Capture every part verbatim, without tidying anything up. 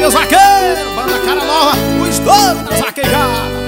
meus vaqueiros, banda cara nova, o estouro das vaquejadas.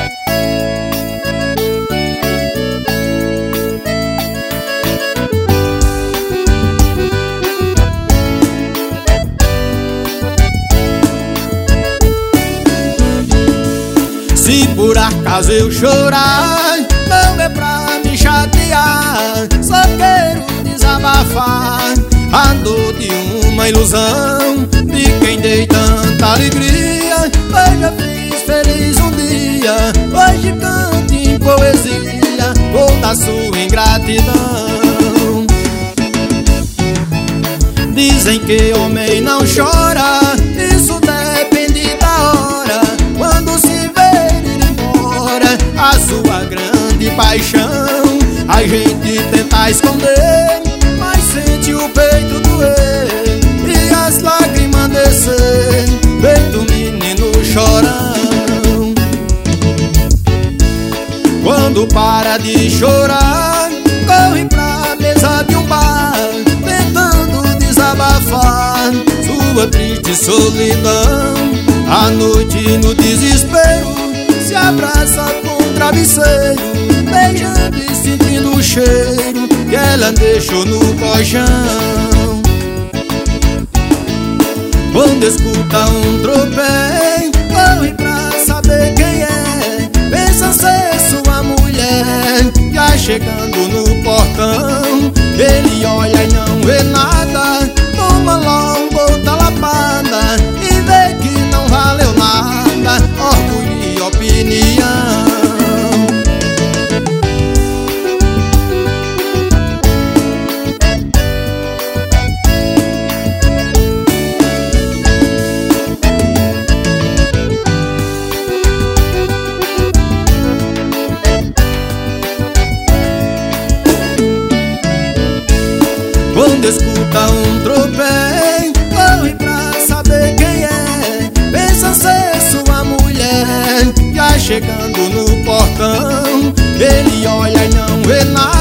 Se por acaso eu chorar, não é pra me chatear, só quero desabafar a dor de uma ilusão, de quem dei tanta alegria. Hoje fiz feliz um dia, hoje canto em poesia toda a sua ingratidão. Dizem que homem não chora, isso depende da hora, quando se a sua grande paixão, a gente tenta esconder, mas sente o peito doer e as lágrimas descer, feito menino chorão. Quando para de chorar, corre pra mesa de um bar, tentando desabafar sua triste solidão. À noite no desespero se abraça com o travesseiro, beijando e sentindo o cheiro que ela deixou no colchão. Quando escuta um tropém, corre pra saber quem é, pensa ser sua mulher, já chegando no portão. Ele olha e não vê nada, toma logo outra lapada e vê que não valeu nada, orgulho e opinião. Quando escuta um tropém, corre pra saber quem é, pensa ser sua mulher, já chegando no portão. Ele olha e não vê nada,